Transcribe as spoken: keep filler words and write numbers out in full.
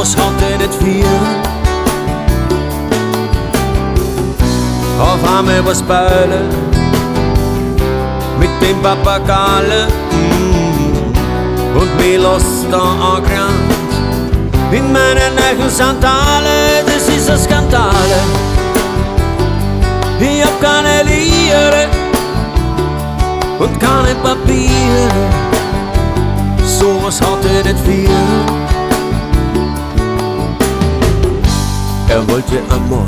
sowas hat er nicht viel. Auf einmal was Beulen mit dem Papagale mm, und mich lässt da angerannt in meinen neuen Sandale. Das ist ein Skandale. Ich hab keine Liere und keine Papiere, sowas hat er nicht viel. Er wollte einmal